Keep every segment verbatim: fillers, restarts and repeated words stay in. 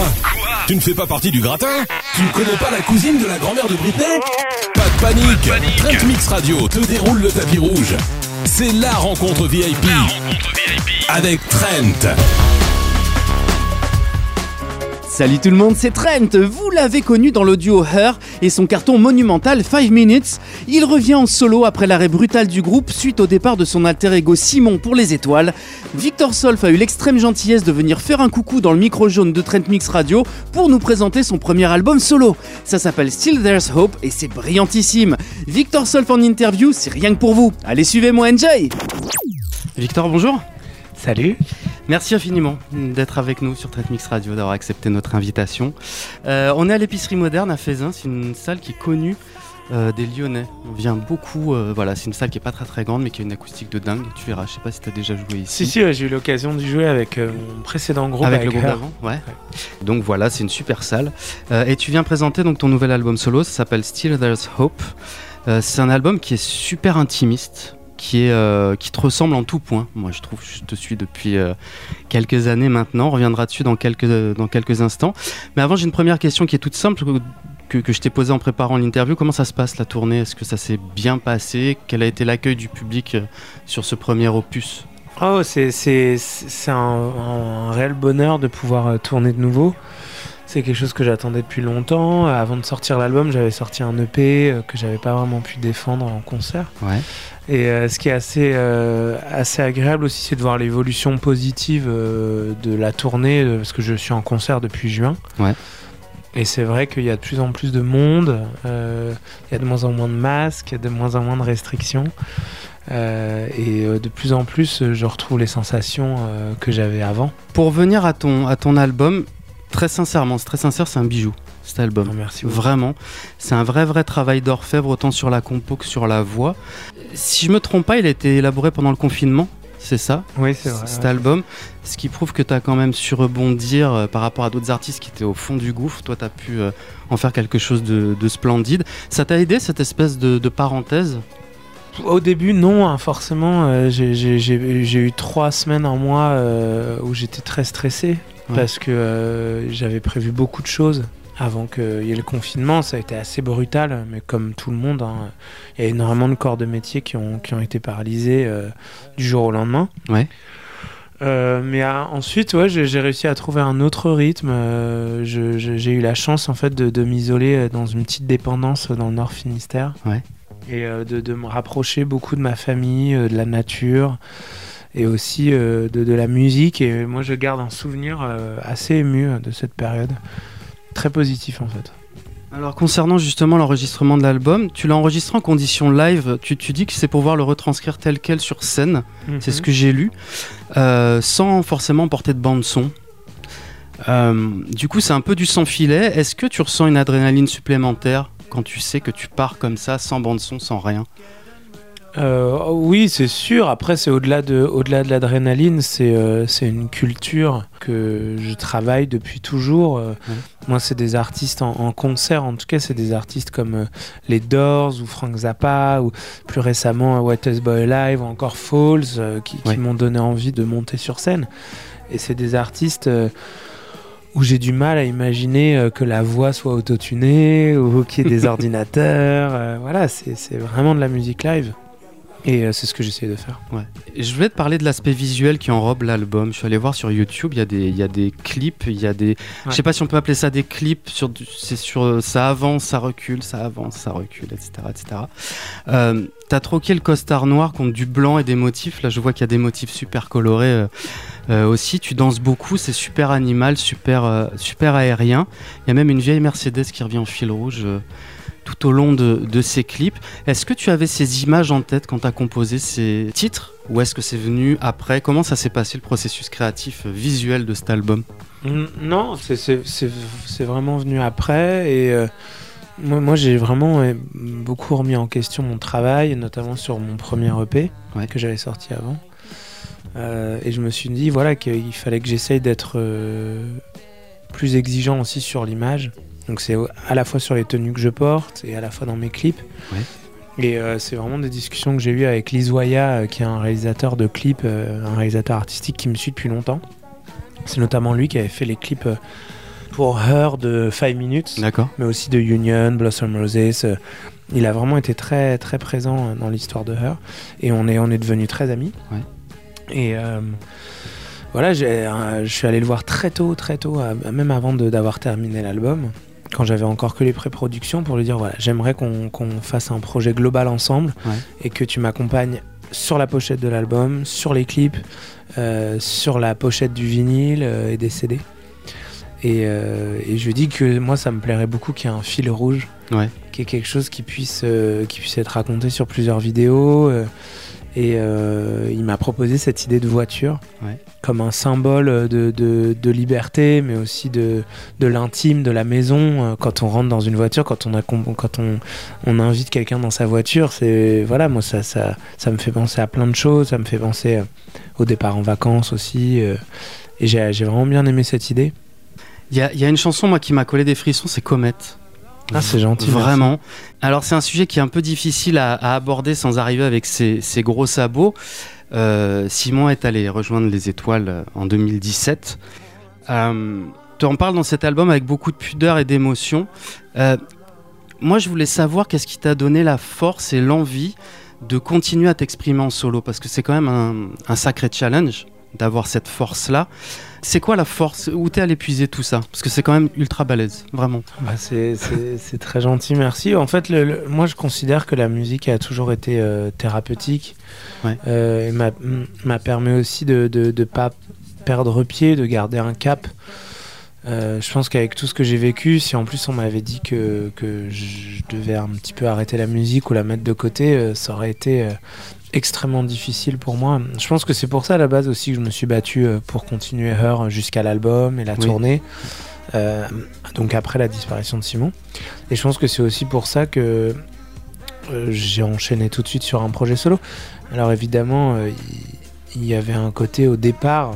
Quoi? Tu ne fais pas partie du gratin? Tu ne connais pas la cousine de la grand-mère de Britney? Pas de panique, Pas de panique. Trent Mix Radio te déroule le tapis rouge. C'est la rencontre V I P, la rencontre V I P. Avec Trent. Salut tout le monde, c'est Trent. Vous l'avez connu dans l'audio Her et son carton monumental five minutes. Il revient en solo après l'arrêt brutal du groupe suite au départ de son alter ego Simon pour les étoiles. Victor Solf a eu l'extrême gentillesse de venir faire un coucou dans le micro jaune de Trent Mix Radio pour nous présenter son premier album solo. Ça s'appelle Still There's Hope et c'est brillantissime. Victor Solf en interview, c'est rien que pour vous. Allez, suivez-moi, enjoy. Victor, bonjour. Salut. Merci infiniment d'être avec nous sur Trent Mix Radio, d'avoir accepté notre invitation. Euh, on est à l'épicerie moderne à Faisin, c'est une salle qui est connue euh, des Lyonnais. On vient beaucoup, euh, voilà, c'est une salle qui est pas très très grande mais qui a une acoustique de dingue. Tu verras, je sais pas si tu as déjà joué ici. Si si, ouais, j'ai eu l'occasion d'y jouer avec euh, mon précédent groupe. Avec, avec le groupe d'avant, ouais. ouais. Donc voilà, c'est une super salle. Euh, et tu viens présenter donc ton nouvel album solo, ça s'appelle Still There's Hope. Euh, c'est un album qui est super intimiste. Qui, est, euh, qui te ressemble en tout point. Moi, je trouve, je te suis depuis euh, quelques années maintenant. On reviendra dessus dans quelques, dans quelques instants. Mais avant, j'ai une première question qui est toute simple que, que je t'ai posée en préparant l'interview. Comment ça se passe, la tournée? Est-ce que ça s'est bien passé? Quel a été l'accueil du public euh, sur ce premier opus? Oh, c'est, c'est, c'est un, un, un réel bonheur de pouvoir euh, tourner de nouveau. C'est quelque chose que j'attendais depuis longtemps. Avant de sortir l'album, j'avais sorti un E P euh, que j'avais pas vraiment pu défendre en concert. Ouais. Et euh, ce qui est assez, euh, assez agréable aussi, c'est de voir l'évolution positive euh, de la tournée, euh, parce que je suis en concert depuis juin. Ouais. Et c'est vrai qu'il y a de plus en plus de monde, euh, il y a de moins en moins de masques, il y a de moins en moins de restrictions. Euh, et euh, de plus en plus, je retrouve les sensations euh, que j'avais avant. Pour revenir à ton, à ton album, très sincèrement, c'est très sincère, c'est un bijou, cet album. Oh, merci beaucoup. Vraiment, c'est un vrai vrai travail d'orfèvre, autant sur la compo que sur la voix. Si je me trompe pas, il a été élaboré pendant le confinement, c'est ça? Oui, c'est vrai. Cet ouais. album, ce qui prouve que tu as quand même su rebondir euh, par rapport à d'autres artistes qui étaient au fond du gouffre. Toi, tu as pu euh, en faire quelque chose de, de splendide. Ça t'a aidé, cette espèce de, de parenthèse? Au début, non, hein, forcément. Euh, j'ai, j'ai, j'ai, j'ai eu trois semaines en mois euh, où j'étais très stressé. Ouais. Parce que euh, j'avais prévu beaucoup de choses avant qu'il y ait le confinement. Ça a été assez brutal, mais comme tout le monde, hein, il y a énormément de corps de métier qui ont, qui ont été paralysés euh, du jour au lendemain. Ouais. Euh, mais à, ensuite, ouais, j'ai, j'ai réussi à trouver un autre rythme. Euh, je, je, j'ai eu la chance en fait, de, de m'isoler dans une petite dépendance dans le Nord Finistère. Ouais. Et euh, de, de me rapprocher beaucoup de ma famille, euh, de la nature. Et aussi euh, de, de la musique. Et moi, je garde un souvenir euh, assez ému de cette période. Très positif, en fait. Alors, concernant justement l'enregistrement de l'album, tu l'as enregistré en condition live. Tu, tu dis que c'est pour pouvoir le retranscrire tel quel sur scène. Mm-hmm. C'est ce que j'ai lu. Euh, sans forcément porter de bande-son. Euh, du coup, c'est un peu du sans-filet. Est-ce que tu ressens une adrénaline supplémentaire quand tu sais que tu pars comme ça, sans bande-son, sans rien? Euh, oui, c'est sûr. Après, c'est au-delà de, au-delà de l'adrénaline, c'est, euh, c'est une culture que je travaille depuis toujours. Euh, mmh. Moi, c'est des artistes en, en concert, en tout cas, c'est des artistes comme euh, les Doors ou Frank Zappa, ou plus récemment Whitest Boy Alive, ou encore Falls, euh, qui, qui ouais. m'ont donné envie de monter sur scène. Et c'est des artistes euh, où j'ai du mal à imaginer euh, que la voix soit autotunée, ou qu'il y ait des ordinateurs. Euh, voilà, c'est, c'est vraiment de la musique live. Et euh, c'est ce que j'essaie de faire. Ouais. Je voulais te parler de l'aspect visuel qui enrobe l'album. Je suis allé voir sur YouTube, il y a des, il y a des clips, il y a des... Ouais. Je sais pas si on peut appeler ça des clips, sur du, c'est sur, ça avance, ça recule, ça avance, ça recule, et cetera et cetera. Euh, t'as troqué le costard noir contre du blanc et des motifs. Là, je vois qu'il y a des motifs super colorés euh, euh, aussi. Tu danses beaucoup, c'est super animal, super, euh, super aérien. Il y a même une vieille Mercedes qui revient en fil rouge... Euh, tout au long de, de ces clips. Est-ce que tu avais ces images en tête quand tu as composé ces titres ou est-ce que c'est venu après? Comment ça s'est passé le processus créatif visuel de cet album? Non, c'est, c'est, c'est, c'est vraiment venu après et euh, moi, moi j'ai vraiment euh, beaucoup remis en question mon travail, notamment sur mon premier E P ouais. que j'avais sorti avant euh, et je me suis dit voilà, qu'il fallait que j'essaye d'être euh, plus exigeant aussi sur l'image. Donc c'est à la fois sur les tenues que je porte et à la fois dans mes clips. Ouais. Et euh, c'est vraiment des discussions que j'ai eues avec Lise Waya, euh, qui est un réalisateur de clips, euh, un réalisateur artistique qui me suit depuis longtemps. C'est notamment lui qui avait fait les clips euh, pour Her de five minutes, D'accord. mais aussi de Union, Blossom Roses. Euh, il a vraiment été très très présent dans l'histoire de Her, et on est on est devenus très amis. Ouais. Et euh, voilà, j'ai, euh, je suis allé le voir très tôt, très tôt, euh, même avant de, d'avoir terminé l'album, quand j'avais encore que les pré-productions, pour lui dire voilà, j'aimerais qu'on, qu'on fasse un projet global ensemble, ouais. et que tu m'accompagnes sur la pochette de l'album, sur les clips, euh, sur la pochette du vinyle euh, et des C D. Et, euh, et je lui dis que moi, ça me plairait beaucoup qu'il y ait un fil rouge, ouais. qu'il y ait quelque chose qui puisse, euh, qui puisse être raconté sur plusieurs vidéos. Euh, et euh, il m'a proposé cette idée de voiture, ouais. comme un symbole de, de, de liberté, mais aussi de, de l'intime, de la maison. Quand on rentre dans une voiture, quand on, a, quand on, on invite quelqu'un dans sa voiture, c'est, voilà, moi, ça, ça, ça me fait penser à plein de choses. Ça me fait penser au départ en vacances aussi. Et j'ai, j'ai vraiment bien aimé cette idée. Il y a, y a une chanson, moi, qui m'a collé des frissons, c'est Comète. Ah, c'est gentil. Vraiment. Merci. Alors, c'est un sujet qui est un peu difficile à, à aborder sans arriver avec ses, ses gros sabots. Euh, Simon est allé rejoindre les Étoiles en deux mille dix-sept. Euh, tu en parles dans cet album avec beaucoup de pudeur et d'émotion. Euh, moi, je voulais savoir qu'est-ce qui t'a donné la force et l'envie de continuer à t'exprimer en solo, parce que c'est quand même un, un sacré challenge d'avoir cette force-là. C'est quoi la force? Où t'es allé puiser tout ça? Parce que c'est quand même ultra balèze, vraiment. Bah c'est, c'est, c'est très gentil, merci. En fait, le, le, moi je considère que la musique a toujours été euh, thérapeutique. Ouais. Euh, et m'a, m'a permis aussi de ne de, de pas perdre pied, de garder un cap. Euh, je pense qu'avec tout ce que j'ai vécu, si en plus on m'avait dit que, que je devais un petit peu arrêter la musique ou la mettre de côté, euh, ça aurait été euh, extrêmement difficile pour moi. Je pense que c'est pour ça à la base aussi que je me suis battu euh, pour continuer Her jusqu'à l'album et la oui. tournée, euh, donc après la disparition de Simon. Et je pense que c'est aussi pour ça que euh, j'ai enchaîné tout de suite sur un projet solo. Alors évidemment, euh, il y, y avait un côté au départ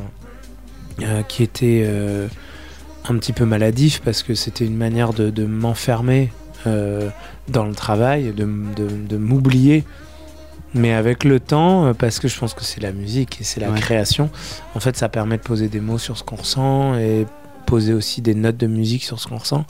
euh, qui était... Euh, un petit peu maladif, parce que c'était une manière de, de m'enfermer euh, dans le travail, de, de, de m'oublier. Mais avec le temps, parce que je pense que c'est la musique et c'est la ouais. création, en fait ça permet de poser des mots sur ce qu'on ressent et poser aussi des notes de musique sur ce qu'on ressent.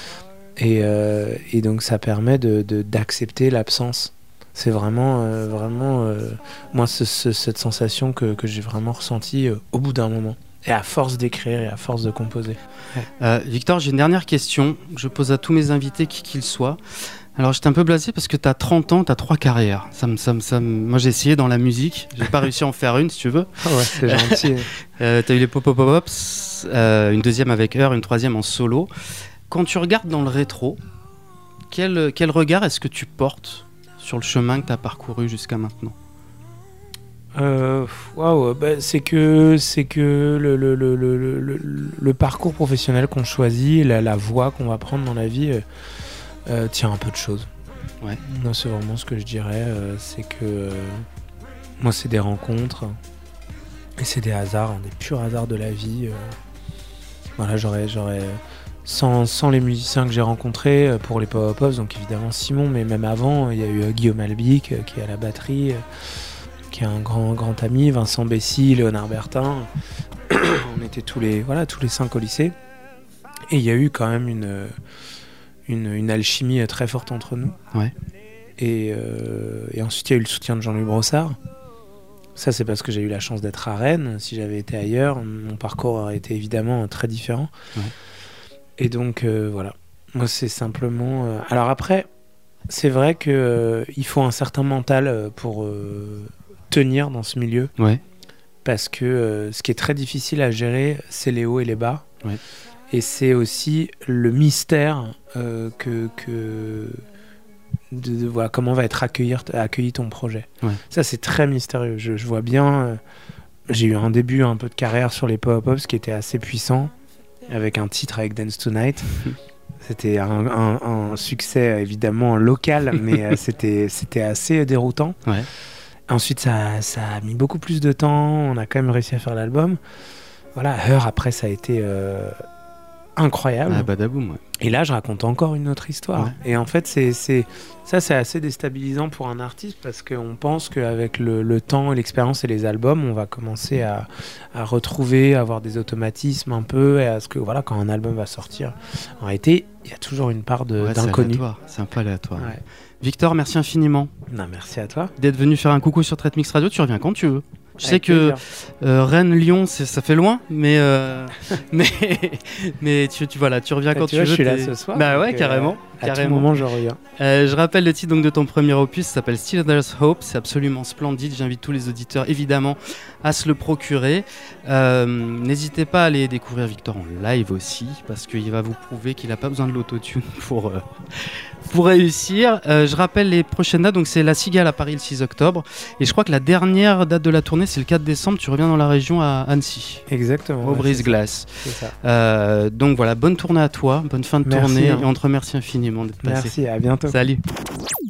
Et, euh, et donc ça permet de, de, d'accepter l'absence. C'est vraiment, euh, vraiment euh, moi ce, ce, cette sensation que, que j'ai vraiment ressentie euh, au bout d'un moment. Et à force d'écrire et à force de composer. Euh, Victor, j'ai une dernière question que je pose à tous mes invités, qui qu'ils soient. Alors, j'étais un peu blasé parce que tu as trente ans, tu as trois carrières. Ça me, ça me, ça me... Moi, j'ai essayé dans la musique. J'ai pas réussi à en faire une, si tu veux. Oh ouais, c'est gentil. euh, tu as eu les Pop-Pop-Pops, euh, une deuxième avec Her, une troisième en solo. Quand tu regardes dans le rétro, quel, quel regard est-ce que tu portes sur le chemin que tu as parcouru jusqu'à maintenant? Euh, wow, bah, c'est que c'est que le, le, le, le, le, le parcours professionnel qu'on choisit, la, la voie qu'on va prendre dans la vie, euh, euh, tient un peu de choses. Ouais. Non, c'est vraiment ce que je dirais. Euh, c'est que euh, moi, c'est des rencontres et c'est des hasards, hein, des purs hasards de la vie. Euh, voilà, j'aurais, j'aurais sans, sans les musiciens que j'ai rencontrés euh, pour les Power Pops, donc évidemment Simon, mais même avant, il y a eu euh, Guillaume Albic euh, qui est à la batterie. Euh, qui est un grand, grand ami, Vincent Bessy, Léonard Bertin. On était tous les, voilà, tous les cinq au lycée. Et il y a eu quand même une, une, une alchimie très forte entre nous. Ouais. Et, euh, et ensuite, il y a eu le soutien de Jean-Louis Brossard. Ça, c'est parce que j'ai eu la chance d'être à Rennes. Si j'avais été ailleurs, mon parcours aurait été évidemment très différent. Ouais. Et donc, euh, voilà. Moi, c'est simplement... Euh... Alors après, c'est vrai qu'il euh, faut un certain mental pour... Euh, tenir dans ce milieu, ouais. parce que euh, ce qui est très difficile à gérer, c'est les hauts et les bas, ouais. et c'est aussi le mystère euh, que, que de, de, voilà, comment va être accueilli, accueilli ton projet. Ouais. Ça, c'est très mystérieux. Je, je vois bien, euh, j'ai eu un début un peu de carrière sur les Pop-Pops qui était assez puissant, avec un titre avec Dance Tonight. C'était un, un, un succès évidemment local, mais euh, c'était, c'était assez déroutant. Ouais. Ensuite, ça, ça a mis beaucoup plus de temps. On a quand même réussi à faire l'album. Voilà, Her, après, ça a été euh, incroyable. Ah, badaboum, ouais. Et là, je raconte encore une autre histoire. Ouais. Et en fait, c'est, c'est, ça, c'est assez déstabilisant pour un artiste parce qu'on pense qu'avec le, le temps, l'expérience et les albums, on va commencer à, à retrouver, à avoir des automatismes un peu, et à ce que, voilà, quand un album va sortir, en réalité, il y a toujours une part de, ouais, d'inconnu. C'est aléatoire. C'est un peu aléatoire. Ouais. Victor, merci infiniment. Non, merci à toi. D'être venu faire un coucou sur Trade Mix Radio. Tu reviens quand tu veux. Je sais que euh, Rennes, Lyon, c'est, ça fait loin, mais euh, mais mais tu, tu voilà, tu reviens et quand tu, tu vois, veux. Je suis là ce soir. Bah ouais, euh, carrément. À carrément. tout moment, je reviens. Euh, je rappelle le titre donc de ton premier opus, ça s'appelle Still There's Hope. C'est absolument splendide. J'invite tous les auditeurs évidemment à se le procurer. Euh, n'hésitez pas à aller découvrir Victor en live aussi, parce qu'il va vous prouver qu'il n'a pas besoin de l'autotune pour euh, pour réussir. Euh, je rappelle les prochaines dates. Donc c'est La Cigale à Paris le six octobre, et je crois que la dernière date de la tournée c'est le quatre décembre. Tu reviens dans la région à Annecy. Exactement. Au ouais, Brise-Glace. C'est ça. Euh, donc voilà, bonne tournée à toi, bonne fin de Merci, tournée, hein. et on te remercie infiniment d'être passé. Merci, à bientôt. Salut.